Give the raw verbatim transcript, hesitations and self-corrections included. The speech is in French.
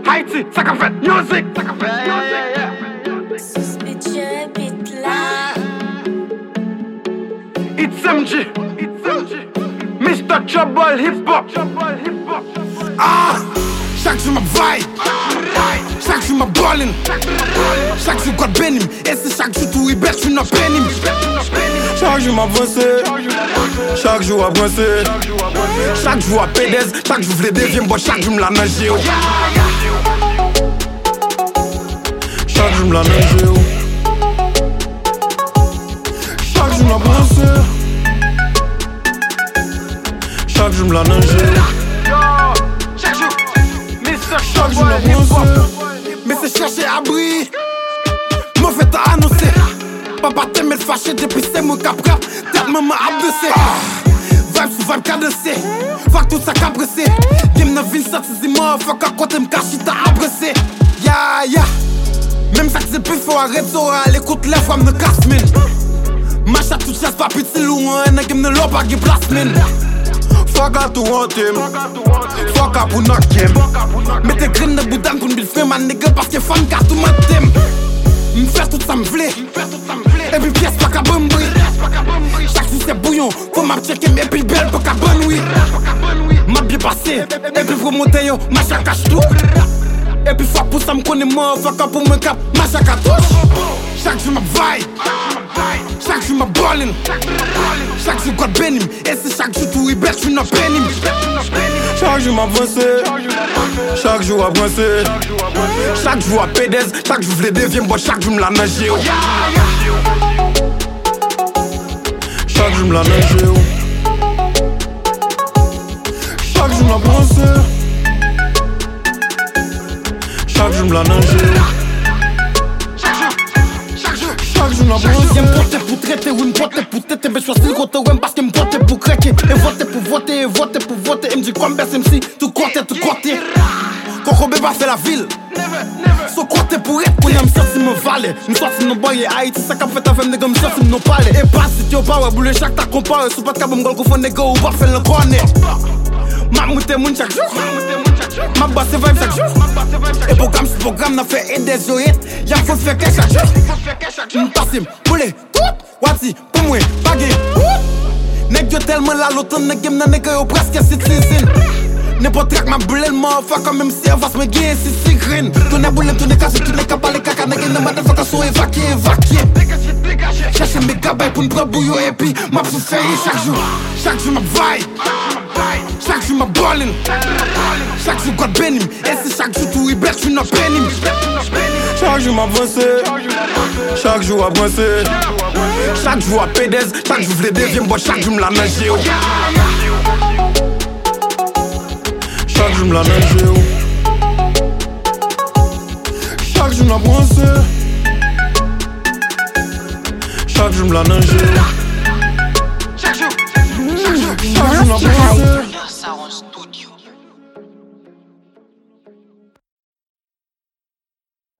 Haïti, ça qu'a fait music. It's M G, it's M G, Mister Trouble Hip Hop. Ah, chaque jour ma vibe, chaque jour ma ballin', chaque jour God bénim, et c'est chaque jour tout hibert, tu n'as bénim. Chaque jour m'avancé, chaque jour avancé, chaque jour à P D S, chaque jour v'les déviens, bon chaque jour m'la nagé. Chaque jour m'la nagé. Chaque jour m'avancé, chaque jour m'la nagé. Chaque jour, chaque jour m'avancé, mais c'est chercher abri. M'en fait à annoncer. Papa t'aime le fâché depuis c'est mon capra. Tête maman abaissé. Vibe sous vibe cadencé. Fuck tout ça capressé. Game n'a vu ça c'est moi. Fuck à côté m'cache t'as abressé. Ya ya. Même ça que c'est plus fort arrête ça. L'écoute les femmes me casse mine. Macha tout chasse pas petit loin. N'a game ne l'a pas qui place mine. Fuck à tout want him. Fuck à pour knock him. Mettez green de boudan qu'on bil fait man nigga parce que fan car tout m'attend. M'faire tout ça m'vlé. Et puis pièce pas qu'à bomber. Chaque jour c'est bouillon. Faut m'a checker mais puis belle pas qu'à bonne oui. M'a bien passé. Et puis faut monter yo. Macha cache tout. Et puis faut pour ça m'connait moi. Faut qu'à pour me cap. Macha qu'à touche. Chaque jour m'a vibe. Chaque jour m'a ballin'. Chaque jour God bénim. Et c'est chaque jour tout hibert tu n'as bénim. Chaque jour m'avancé. Chaque jour avancé. Chaque jour à P D S. Chaque jour v'les déviens. Bon chaque jour m'la nagé. Chaque jour m'la nagé. Chaque jour m'avancé. Chaque jour m'la nagé. Chaque jour m'avancé. J'aime voter pour traiter ou une voter pour têter. Mais choisir le côté ouais parce que m'voter pour craquer. Et voter pour voter, et voter pour voter. Et m'dit quoi m'baisse M C. Tout côté, tout côté. Coco bébé fait la ville. So côté pour être pour y'a m'sorti me valer. M'sorti nos boys et Haïti. Ça qu'a fait ta femme nègre m'sorti m'no parler. Et pas si t'yo pas ouais boule chaque ta comparé. Sous pas de cabom gol qu'on fait nègre ou pas fait le corner. Ma moute moun chaque jour. Ma basse vibe chaque jour. Et programme sur programme n'a fait aider des yoïs. Y'a faut faire quelque chaque jour. M'tassim, boule, tout. Wati, pour moi, bagay. Nèg yo tellement la l'automne nèg game nan nèg yo presque citizen. N'importe track ma boule le mort. Fuck quand même si elle va se me guider si c'est green. Tourne boule, tourne casse, tourne capa les caca. Nèg nan motherfucker sont évacués, évacués. Chercher mes gabay pour m'prendre bouillon et puis m'a pour faire chaque jour. Chaque jour ma vibe. Chaque jour ma ballin'. Chaque jour God bénim. Et c'est chaque jour tout hibert tu n'as bénim. Chaque jour m'avancé. Chaque jour avancé. Chaque jour à P D S. Chaque jour v'les déviens. Bon chaque jour m'la nagé. Chaque jour m'la nagé. Chaque jour m'avancé. Chaque jour m'la nagé.